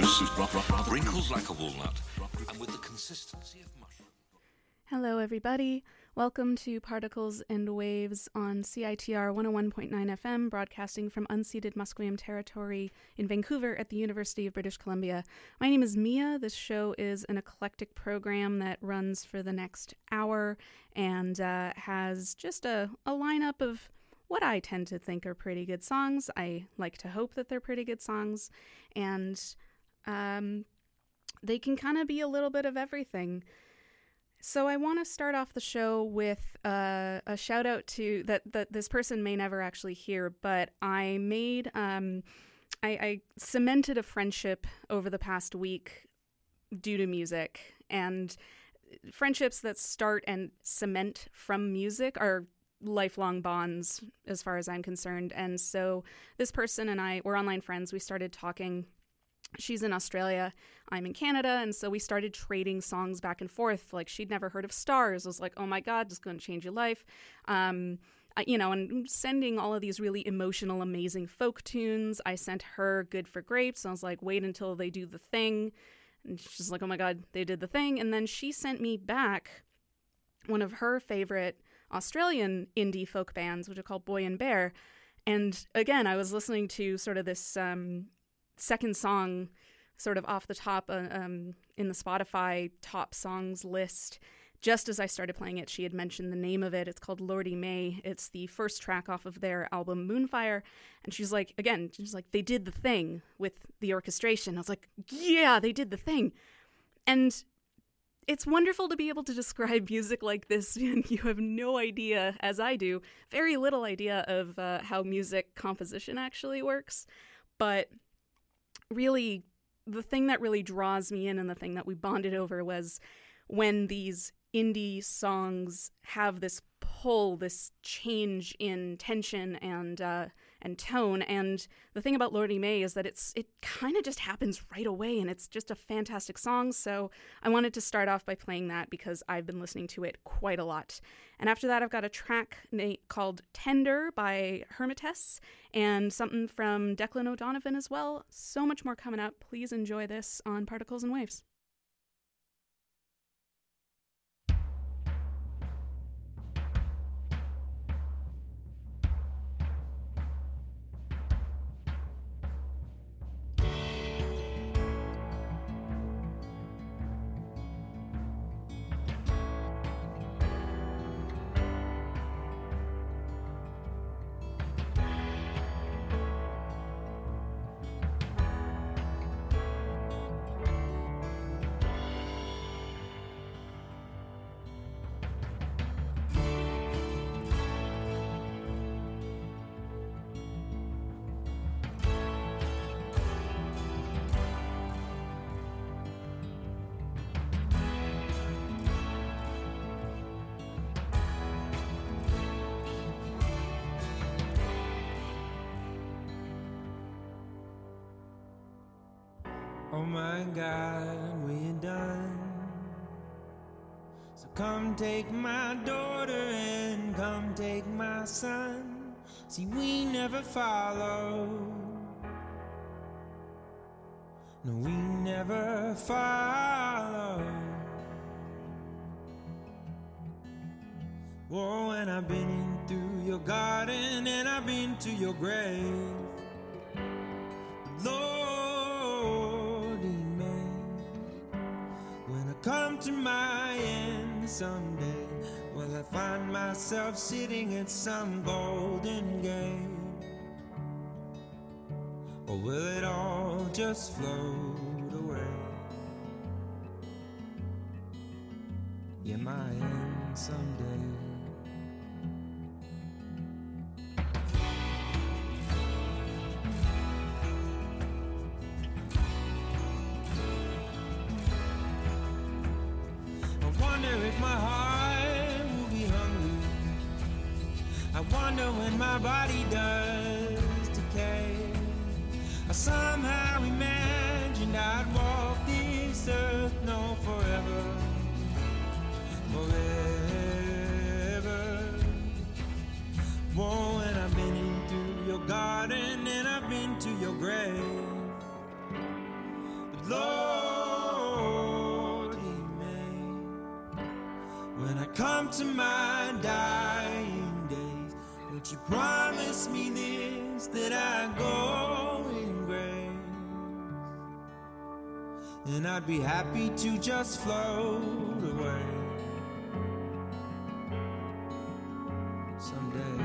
wrinkled like a walnut, and with the consistency of mushroom. Hello, everybody. Welcome to Particles and Waves on CITR 101.9 FM, broadcasting from unceded Musqueam territory in Vancouver at the University of British Columbia. My name is Mia. This show is an eclectic program that runs for the next hour and has just a lineup of what I tend to think are pretty good songs. I like to hope that they're pretty good songs, and they can kind of be a little bit of everything. So I want to start off the show with a shout out to that this person may never actually hear, but I made I cemented a friendship over the past week due to music, and friendships that start and cement from music are lifelong bonds as far as I'm concerned. And so this person and I were online friends. We started talking. She's in Australia, I'm in Canada, and so we started trading songs back and forth. Like, she'd never heard of Stars. I was like, oh my God, just going to change your life. And sending all of these really emotional, amazing folk tunes. I sent her Good for Grapes. I was like, wait until they do the thing. And she's like, oh my God, they did the thing. And then she sent me back one of her favorite Australian indie folk bands, which are called Boy and Bear. And again, I was listening to sort of this second song sort of off the top in the Spotify top songs list. Just as I started playing it, she had mentioned the name of it. It's called Lordy May. It's the first track off of their album Moonfire. And she's like, they did the thing with the orchestration. I was like, yeah, they did the thing. And it's wonderful to be able to describe music like this, and you have no idea, as I do, very little idea of how music composition actually works. But really, the thing that really draws me in and the thing that we bonded over was when these indie songs have this pull, this change in tension and tone. And the thing about Lordy May is that it kind of just happens right away, and it's just a fantastic song. So I wanted to start off by playing that because I've been listening to it quite a lot. And after that, I've got a track called Tender by Hermites and something from Declan O'Donovan as well. So much more coming up. Please enjoy this on Particles and Waves. Oh my God, we're done. So come take my daughter and come take my son. See, we never follow. No, we never follow. Oh, and I've been in through your garden and I've been to your grave. Lordy May, when I come to my end someday, will I find myself sitting at some golden gate? Or will it all just float away? Yeah, my end someday. If my heart will be hungry, I wonder when my body does decay. I somehow imagined I'd walk this earth, no, forever, forever. Whoa, and I've been in through your garden and I've been to your grave. But come to my dying days, would you promise me this, that I go in grace? And I'd be happy to just float away someday.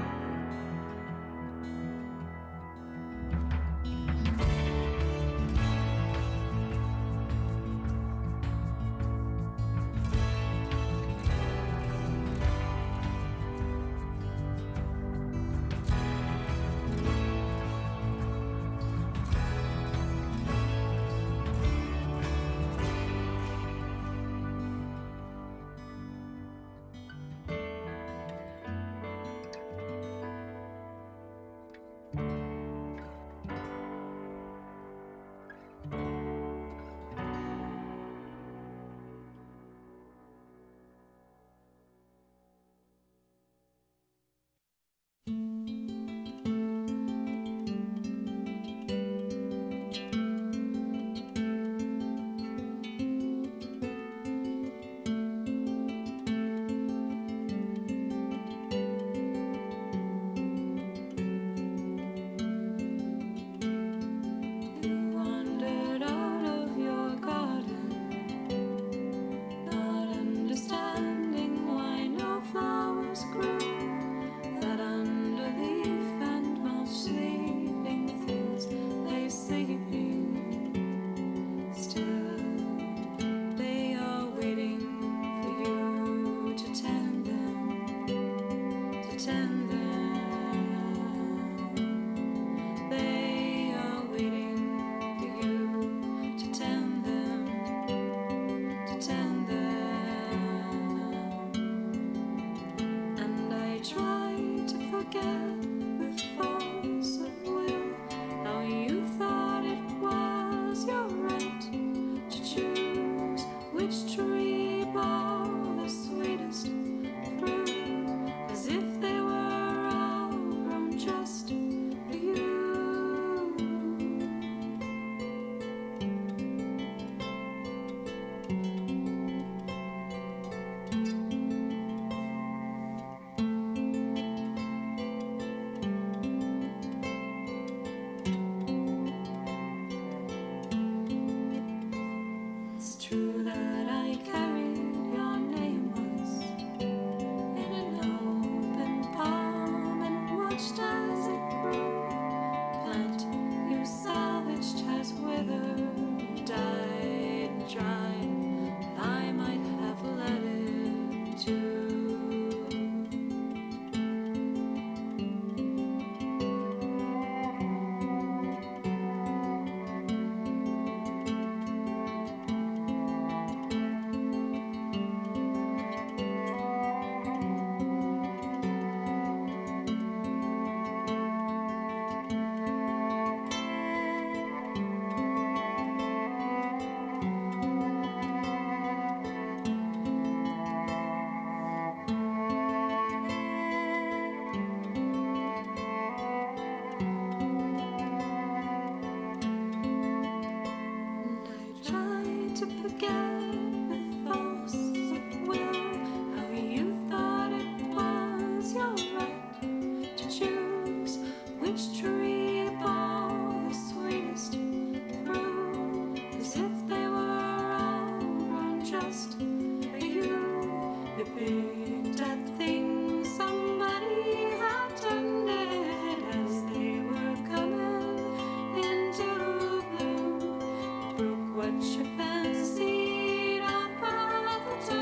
What you fancied off of the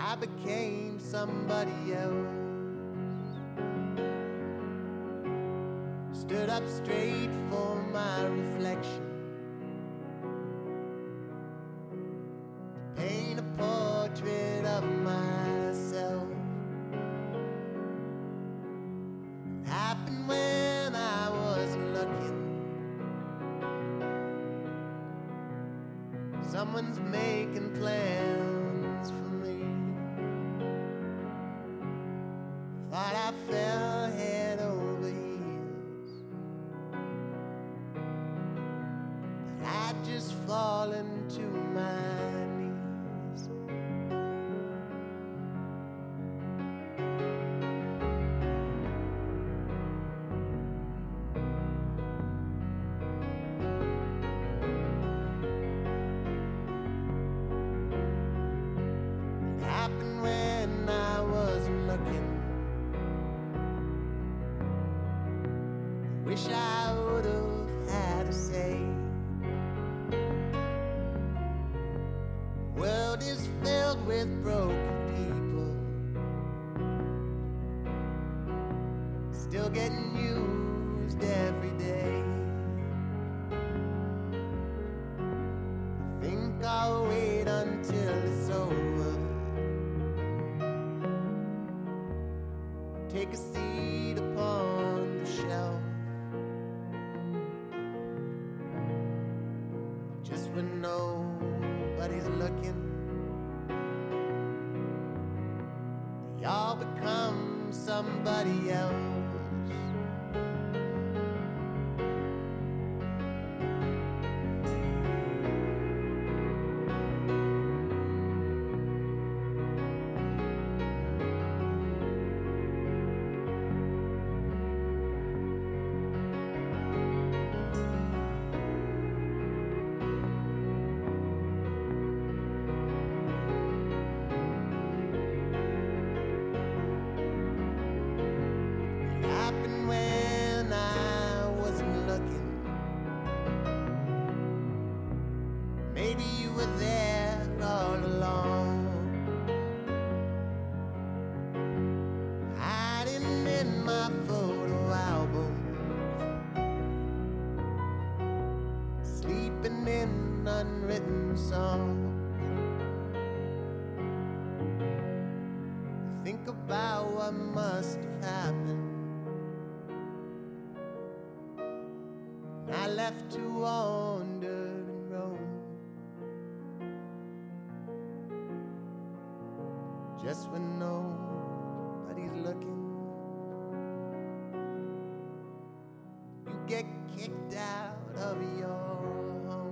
I became somebody else. Stood up straight for my reflection, to paint a portrait of myself. It happened when I was looking. Someone's making plans for me. Thought I fell head over heels, but I'd just fallen to my knees. It happened when I wasn't looking. Wish I would have had a say. The world is filled with broken people, still getting used every day. I think I'll wait until it's over, take a seat upon the shelf. Just when nobody's looking, y'all become somebody else. It happened when I wasn't looking. Maybe you were there all along, hiding in my photo album, sleeping in unwritten songs. Think about what must have happened. And I left to wander and roam, just when nobody's looking. You get kicked out of your home.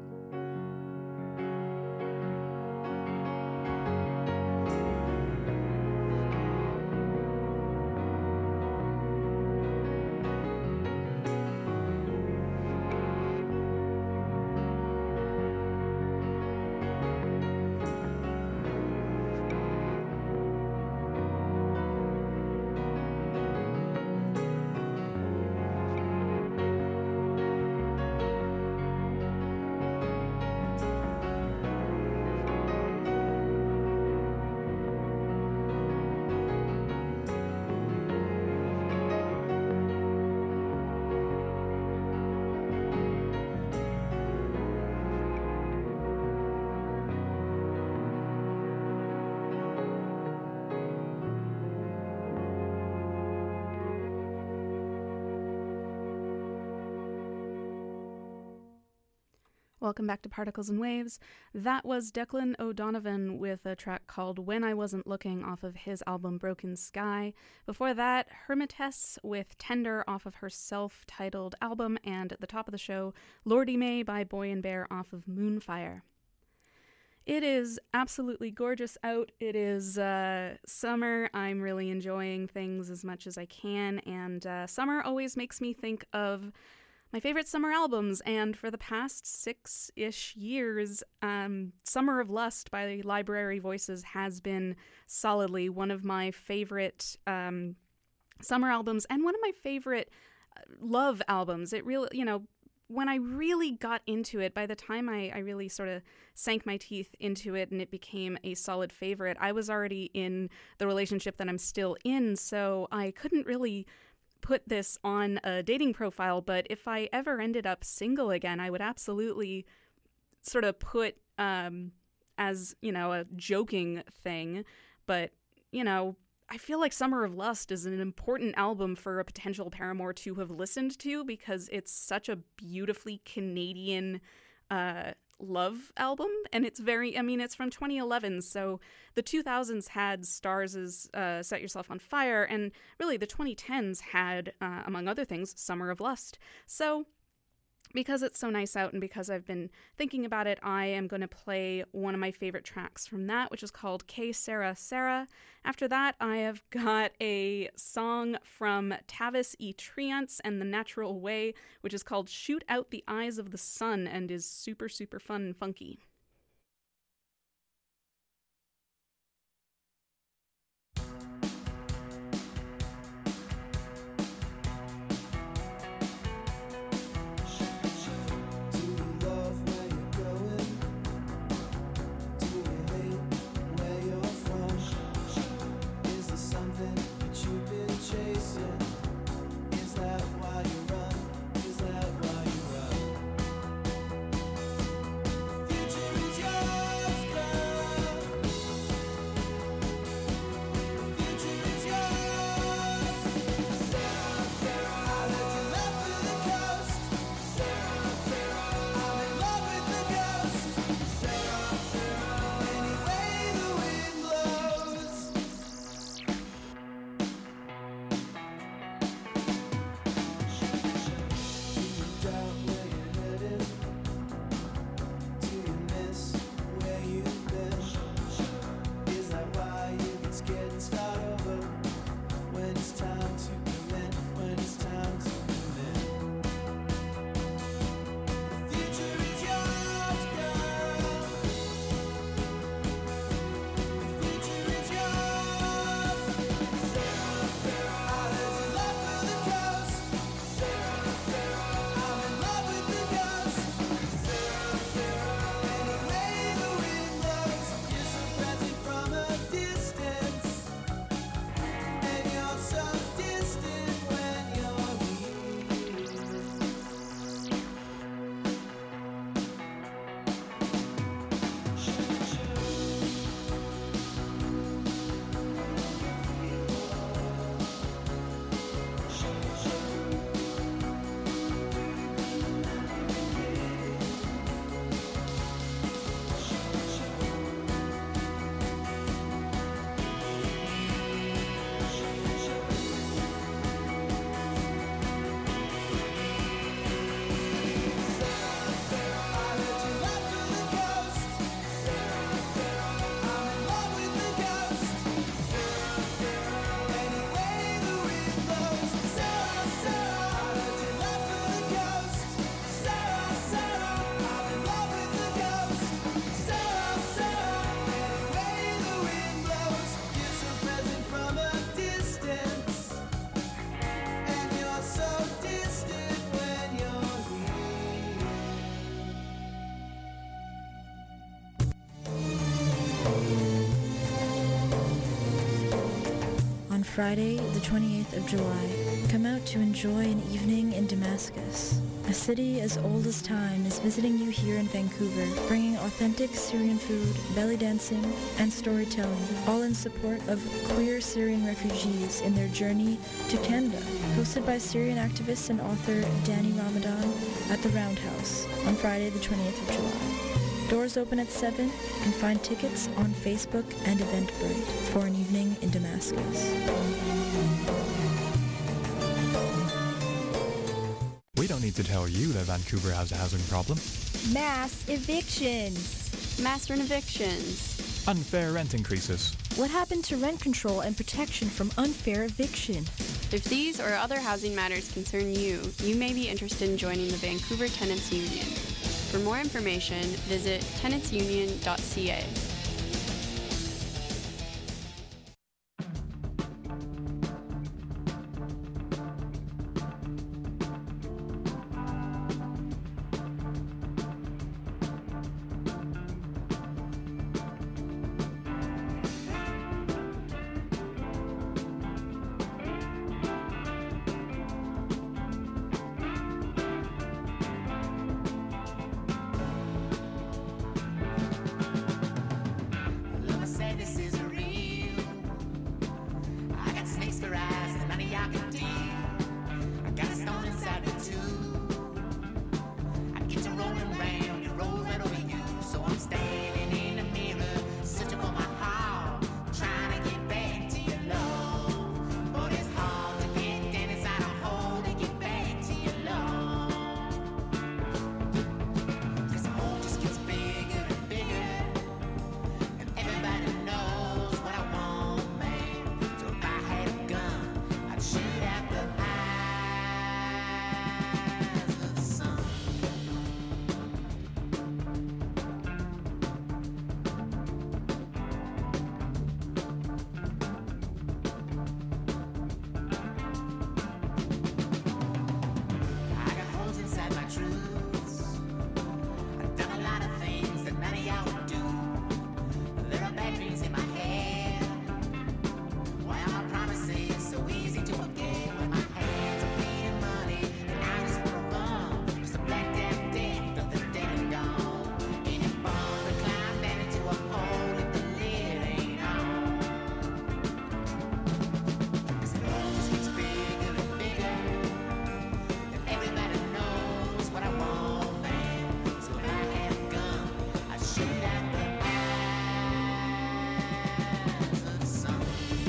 Welcome back to Particles and Waves. That was Declan O'Donovan with a track called When I Wasn't Looking off of his album Broken Sky. Before that, Hermitess with Tender off of her self-titled album, and at the top of the show, Lordy May by Boy and Bear off of Moonfire. It is absolutely gorgeous out. It is summer. I'm really enjoying things as much as I can, and summer always makes me think of my favorite summer albums, and for the past 6-ish years, Summer of Lust by Library Voices has been solidly one of my favorite summer albums, and one of my favorite love albums. It really, when I really got into it, by the time I really sort of sank my teeth into it and it became a solid favorite, I was already in the relationship that I'm still in, so I couldn't really put this on a dating profile. But if I ever ended up single again, I would absolutely sort of put as, a joking thing. But, I feel like Summer of Lust is an important album for a potential paramour to have listened to, because it's such a beautifully Canadian love album. And it's it's from 2011, so the 2000s had Stars' Set Yourself on Fire, and really the 2010s had, among other things, Summer of Lust. So because it's so nice out and because I've been thinking about it, I am going to play one of my favorite tracks from that, which is called Que Sera Sera. After that, I have got a song from Tavis E. Triance and The Natural Way, which is called Shoot Out the Eyes of the Sun and is super, super fun and funky. Friday, the 28th of July, come out to enjoy an evening in Damascus. A city as old as time is visiting you here in Vancouver, bringing authentic Syrian food, belly dancing, and storytelling, all in support of queer Syrian refugees in their journey to Canada. Hosted by Syrian activist and author Danny Ramadan at the Roundhouse on Friday, the 28th of July. Doors open at 7. You can find tickets on Facebook and Eventbrite for an evening in Damascus. We don't need to tell you that Vancouver has a housing problem. Mass evictions. Mass rent evictions. Unfair rent increases. What happened to rent control and protection from unfair eviction? If these or other housing matters concern you, you may be interested in joining the Vancouver Tenants Union. For more information, visit tenantsunion.ca. truths. I've done a lot of things that none of y'all would do. There are bad dreams in my head. Why are my promises so easy to forget? When my hands are bleeding money and I just wanna run. Just a black damn death of the dead and gone. Ain't it fun to climb down into a hole if the lid ain't on? 'Cause it all just gets bigger and bigger. And everybody knows what I want, man. So if I had a gun, I'd shoot at the eyes of the sun.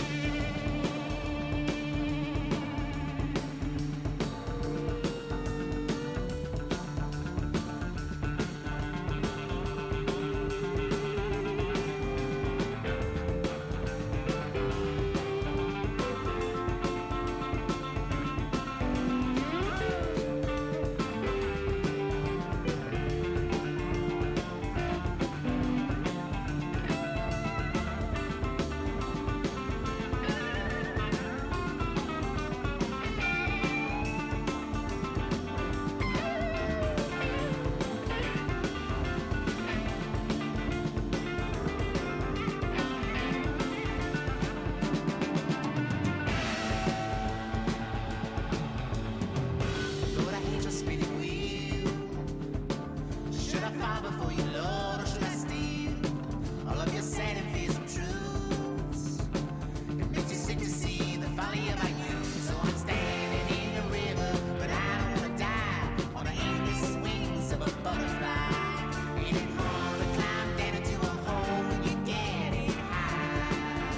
Lord, I hate your spinning wheel. Should I fall before you, Lord, or should I steal all of your sad and fearsome truths? It makes you sick to see the folly of our youth. So I'm standing in the river, but I don't wanna die on the endless wings of a butterfly. Ain't it hard to climb down into a hole when you're getting high?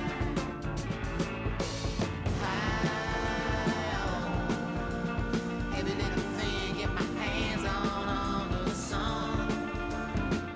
High on every little thing, get my hands on under the sun.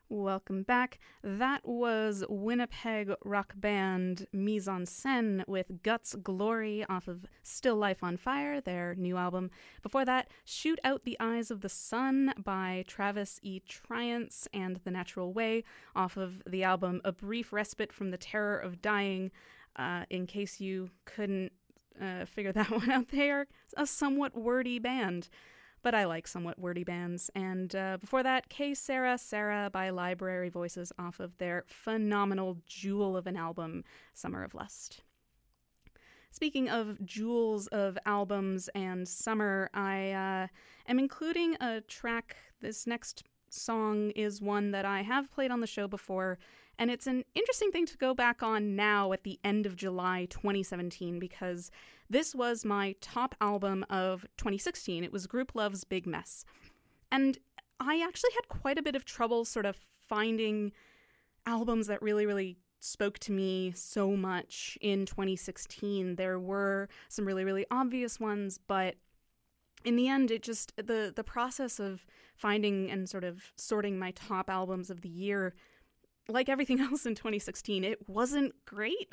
Welcome back. That was Winnipeg rock band Mise en Scène with Guts Glory off of Still Life on Fire, their new album. Before that, Shoot Out the Eyes of the Sun by Travis E. Triance and The Natural Way off of the album A Brief Respite from the Terror of Dying. In case you couldn't figure that one out, they are a somewhat wordy band. But I like somewhat wordy bands. And before that, K Sarah by Library Voices off of their phenomenal jewel of an album, Summer of Lust. Speaking of jewels of albums and summer, I am including a track. This next song is one that I have played on the show before, and it's an interesting thing to go back on now at the end of July 2017 because this was my top album of 2016. It was Grouplove's Big Mess. And I actually had quite a bit of trouble sort of finding albums that really, really spoke to me so much in 2016. There were some really, really obvious ones, but in the end, it just, the process of finding and sort of sorting my top albums of the year, like everything else in 2016, it wasn't great.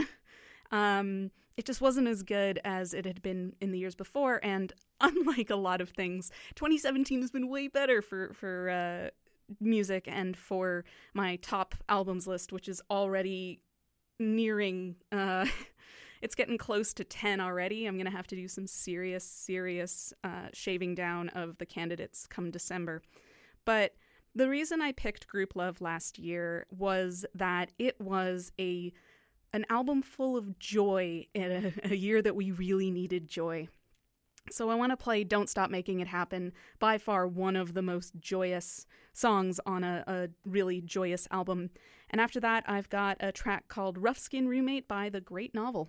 It just wasn't as good as it had been in the years before, and unlike a lot of things, 2017 has been way better for music and for my top albums list, which is already nearing, it's getting close to 10 already. I'm going to have to do some serious shaving down of the candidates come December. But the reason I picked Grouplove last year was that it was an album full of joy in a year that we really needed joy. So I want to play Don't Stop Making It Happen, by far one of the most joyous songs on a really joyous album. And after that, I've got a track called Rough Skin Roommate by The Great Novel.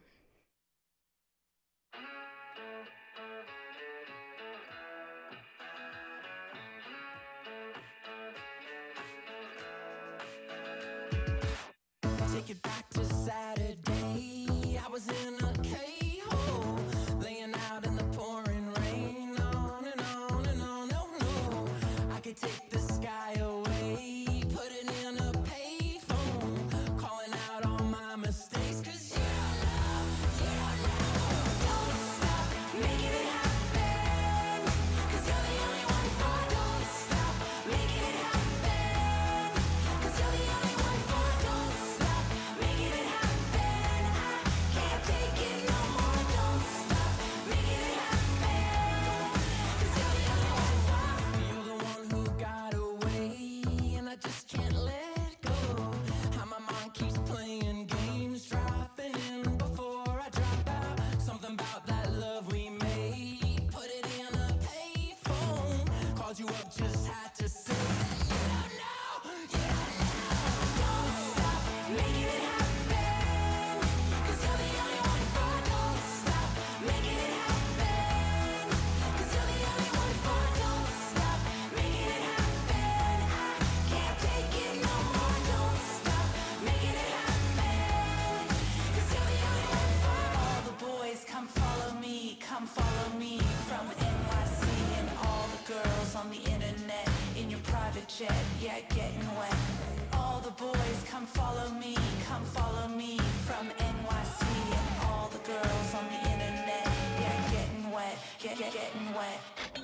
Take it back to Saturday. I was in a K-hole, laying out in the pouring rain, on and on and on. Oh no, I could take the sky away, put it in a payphone, calling out all my mistakes. 'Cause you don't stop making it happen. 'Cause you're the only one for. Don't stop making it happen. 'Cause you're the only one for. Don't stop making it happen. I can't take it no more. Don't stop making it happen. 'Cause you're the only one for. You're the one who got away, and I just can't let go. How my mind keeps playing games, dropping in before I drop out. Something about that love we made, put it in a payphone, called you up, just had to say that you don't know. Don't stop making it happen. 'Cause you're the only one for. Don't stop making it happen. 'Cause you're the only one for. Don't stop making it happen. I can't take it no more. Don't stop making it happen. 'Cause you're the only one for. All the boys come follow me from NYC, and all the girls on the internet in your private jet, yeah, getting wet. All the boys come follow me from NYC, and all the girls on the internet, yeah, getting wet, getting wet.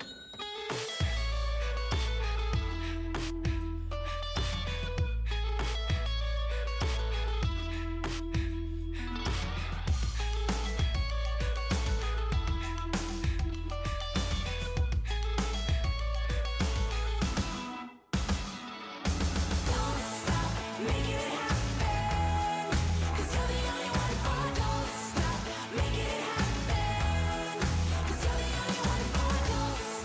Don't stop making it happen. 'Cause you're the only one for. Don't stop making it happen. 'Cause you're the only one for. Don't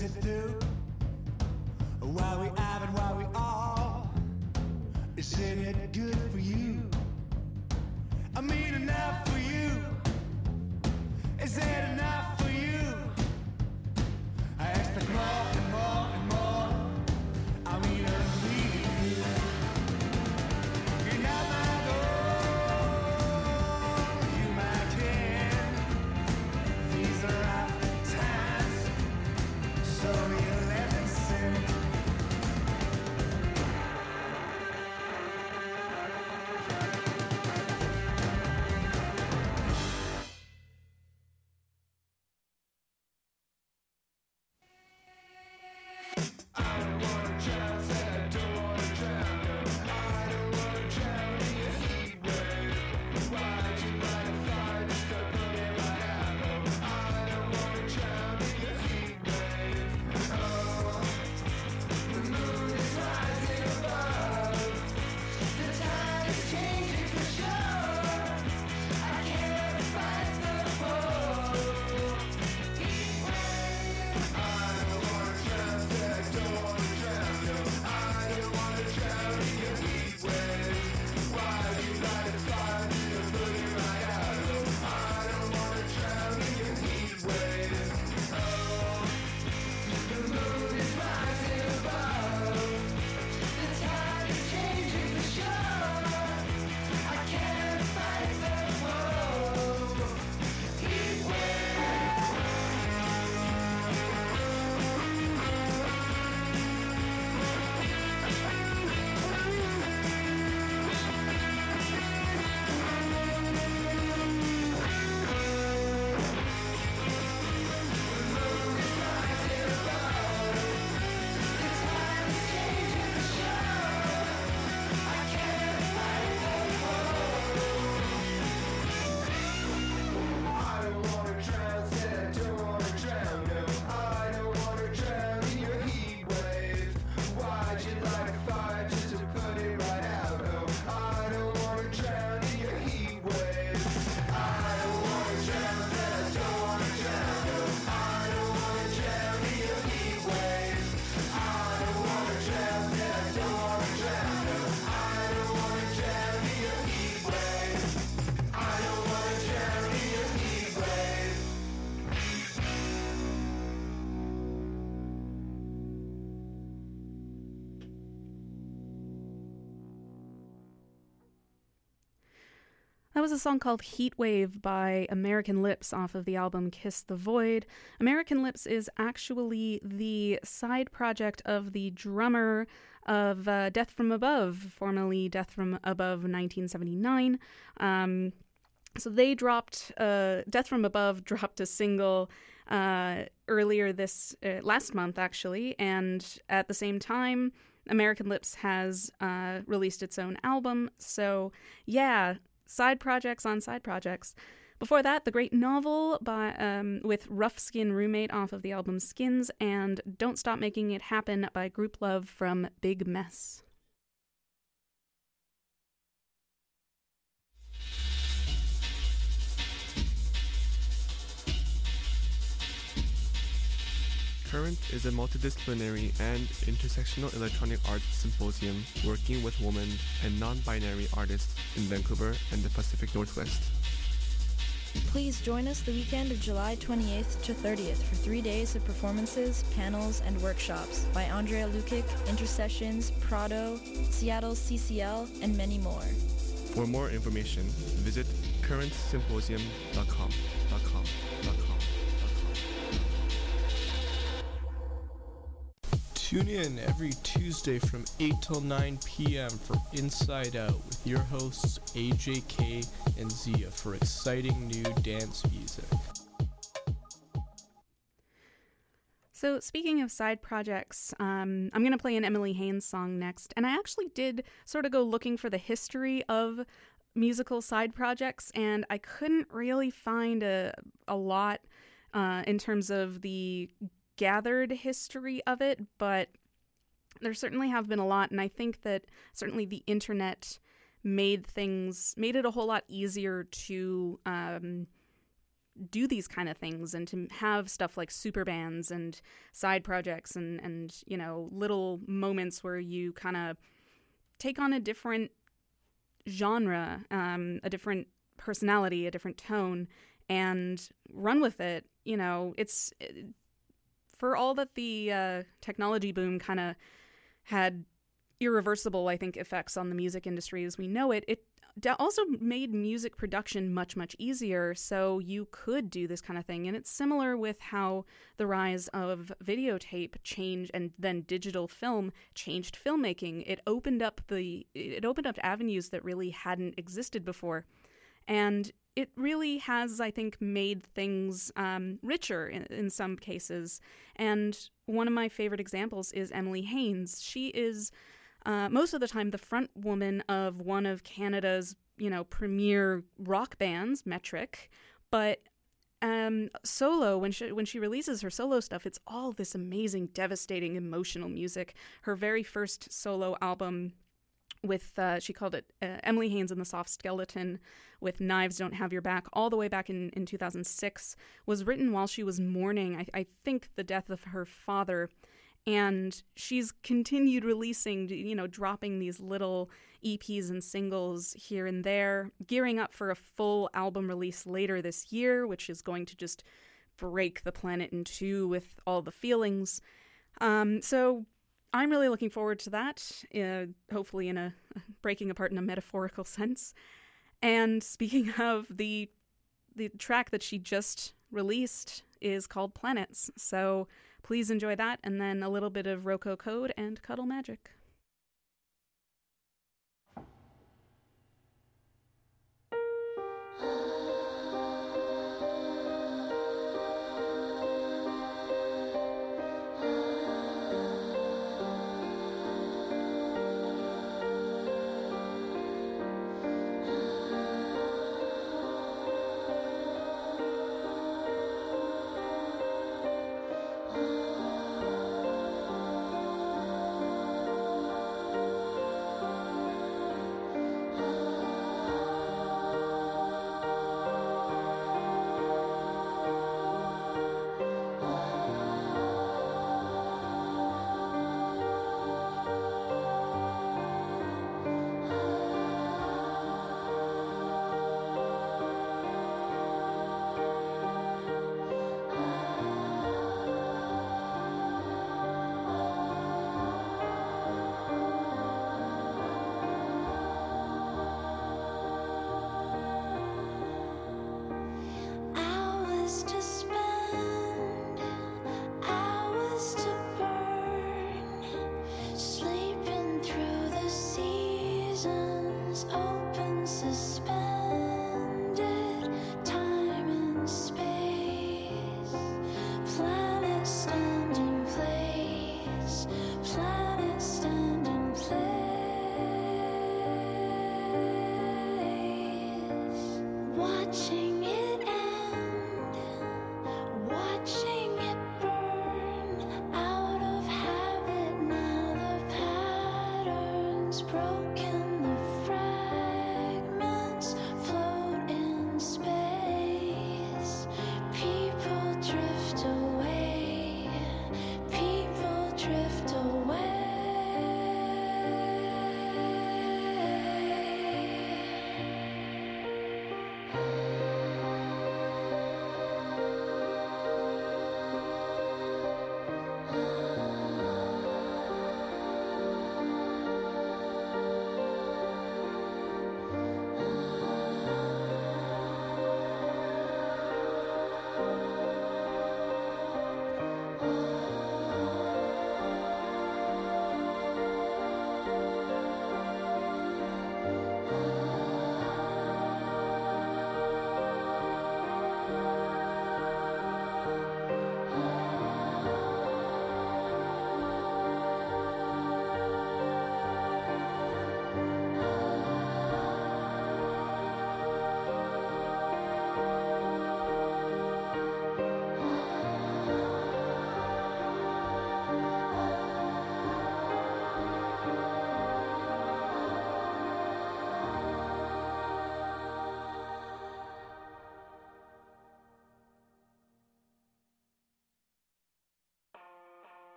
sit through while we have and while we are. Isn't it good for you? I mean, enough for you. Is it enough for you? I expect more and more and more. I mean, I need you. You're not my goal, you my kin. These are rough times, so you listen. That was a song called Heat Wave by American Lips off of the album Kiss the Void. American Lips is actually the side project of the drummer of Death from Above, formerly Death from Above 1979. So they dropped, Death from Above dropped a single earlier last month actually, and at the same time, American Lips has released its own album. So yeah, side projects on side projects. Before that, The Great Novel with Rough Skin Roommate off of the album Skins, and Don't Stop Making It Happen by Group Love from Big Mess. Current is a multidisciplinary and intersectional electronic arts symposium working with women and non-binary artists in Vancouver and the Pacific Northwest. Please join us the weekend of July 28th to 30th for 3 days of performances, panels, and workshops by Andrea Lukic, Intercessions, Prado, Seattle CCL, and many more. For more information, visit currentsymposium.com. Tune in every Tuesday from 8 till 9 p.m. for Inside Out with your hosts AJK and Zia for exciting new dance music. So speaking of side projects, I'm going to play an Emily Haines song next. And I actually did sort of go looking for the history of musical side projects, and I couldn't really find a lot in terms of the gathered history of it, but there certainly have been a lot, and I think that certainly the internet made it a whole lot easier to do these kind of things and to have stuff like super bands and side projects and you know, little moments where you kind of take on a different genre, a different personality, a different tone, and run with it. You know, it's for all that the technology boom kind of had irreversible, I think, effects on the music industry as we know it, it also made music production much, much easier, so you could do this kind of thing. And it's similar with how the rise of videotape changed and then digital film changed filmmaking. It opened up avenues that really hadn't existed before. And it really has, I think, made things richer in some cases. And one of my favorite examples is Emily Haines. She is most of the time the front woman of one of Canada's, you know, premier rock bands, Metric. But solo, when she releases her solo stuff, it's all this amazing, devastating, emotional music. Her very first solo album with, she called it Emily Haines and the Soft Skeleton, with Knives Don't Have Your Back, all the way back in 2006, was written while she was mourning, I think, the death of her father. And she's continued releasing, you know, dropping these little EPs and singles here and there, gearing up for a full album release later this year, which is going to just break the planet in two with all the feelings. So I'm really looking forward to that, hopefully in a breaking apart in a metaphorical sense. And speaking of, the track that she just released is called Planets. So please enjoy that, and then a little bit of Roko Code and Cuddle Magic.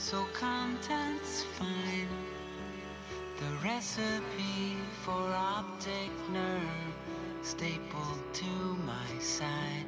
so content's fine. The recipe for optic nerve stapled to my side.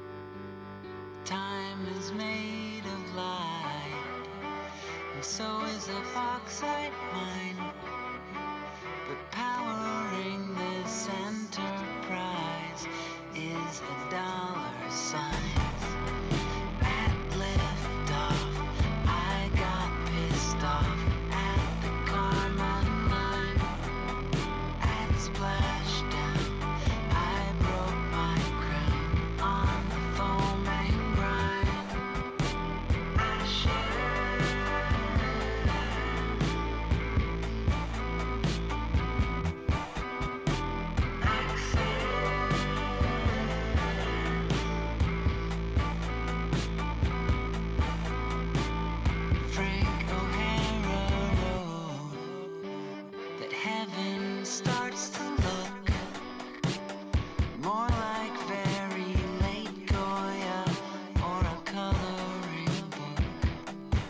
Time is made of light, and so is a bauxite mine. But powering this enterprise is a dollar sign. At liftoff, I got pissed off at the Carmen line. At splashdown, I broke my crown on the foaming brine. I Frank O'Hara wrote that heaven starts to look more like very late Goya or a coloring book.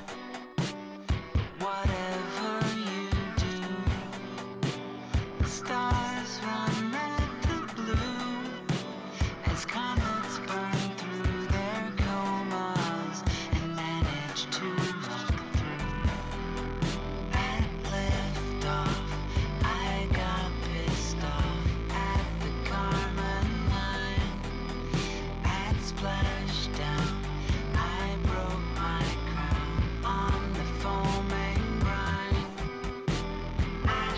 Whatever you do, the stars run red to blue as comets burn through their comas and manage to look through. At liftoff, I got pissed off at the Carmen line. At splashdown, I broke my crown on the foaming brine. I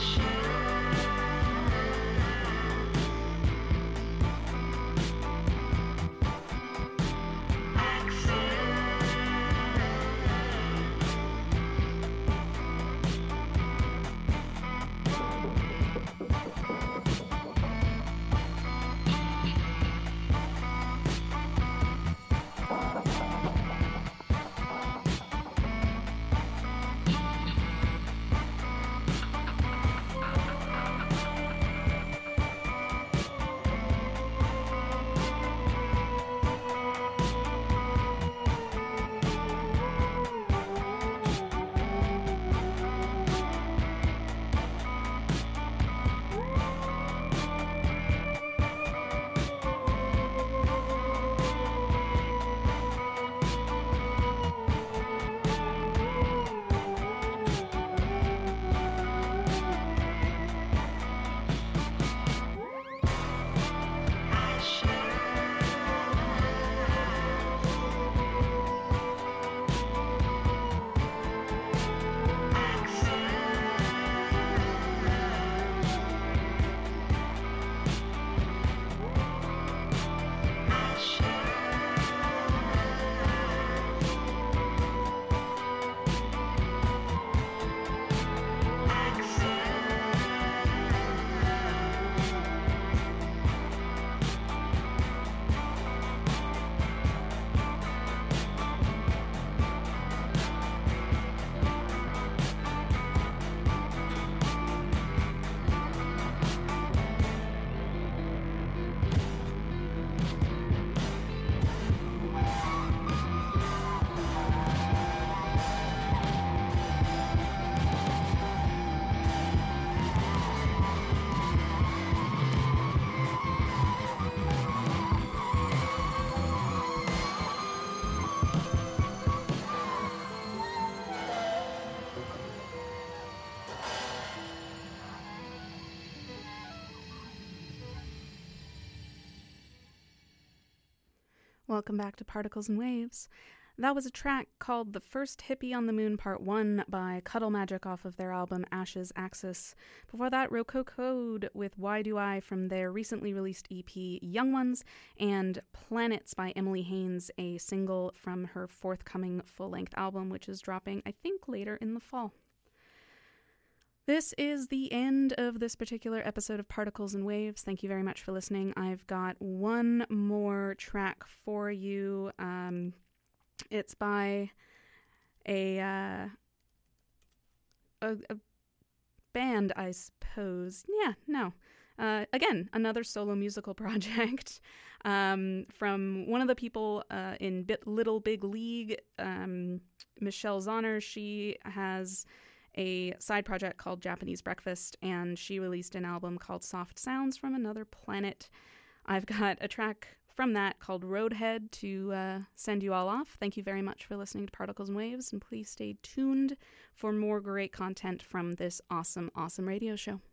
Welcome back to Particles and Waves. That was a track called The First Hippie on the Moon Part 1 by Cuddle Magic off of their album Ashes Axis. Before that, Rococode with Why Do I from their recently released EP Young Ones, and Planets by Emily Haynes, a single from her forthcoming full-length album, which is dropping, I think, later in the fall. This is the end of this particular episode of Particles and Waves. Thank you very much for listening. I've got one more track for you. It's by a band, I suppose. Yeah, no. again, another solo musical project from one of the people in Little Big League, Michelle Zahner. She has a side project called Japanese Breakfast, and she released an album called Soft Sounds from Another Planet. I've got a track from that called Roadhead to send you all off. Thank you very much for listening to Particles and Waves, and please stay tuned for more great content from this awesome, awesome radio show.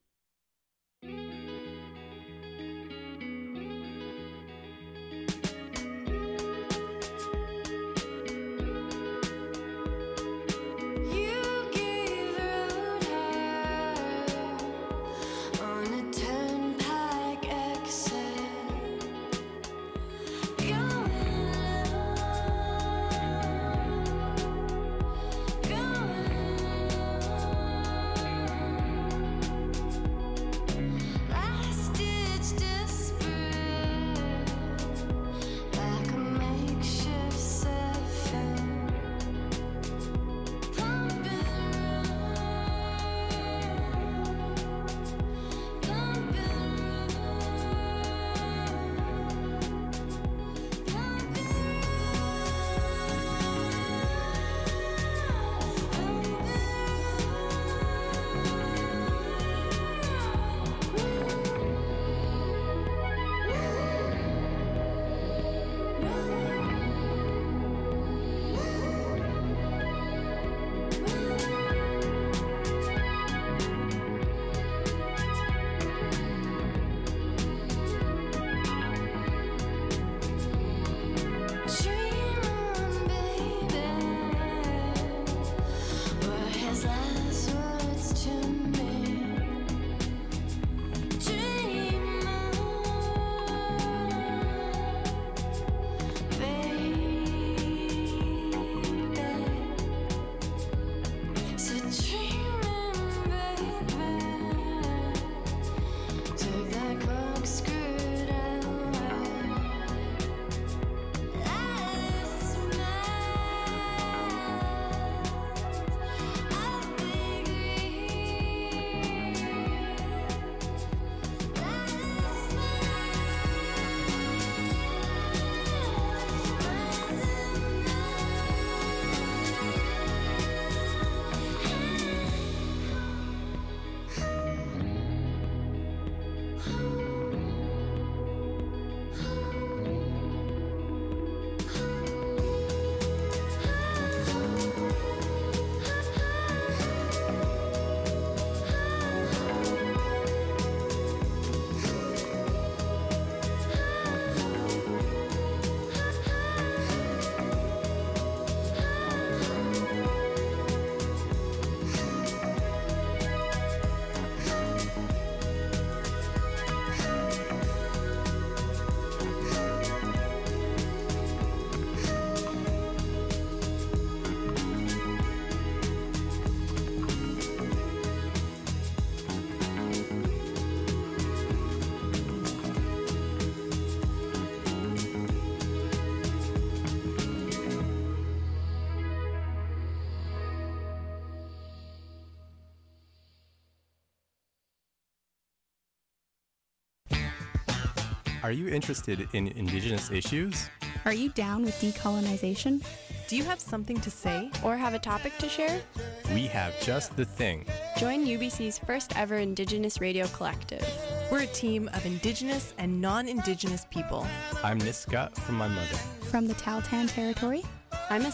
Are you interested in Indigenous issues? Are you down with decolonization? Do you have something to say? Or have a topic to share? We have just the thing. Join UBC's first ever Indigenous Radio Collective. We're a team of Indigenous and non-Indigenous people. I'm Niska from my mother. From the Tahltan Territory.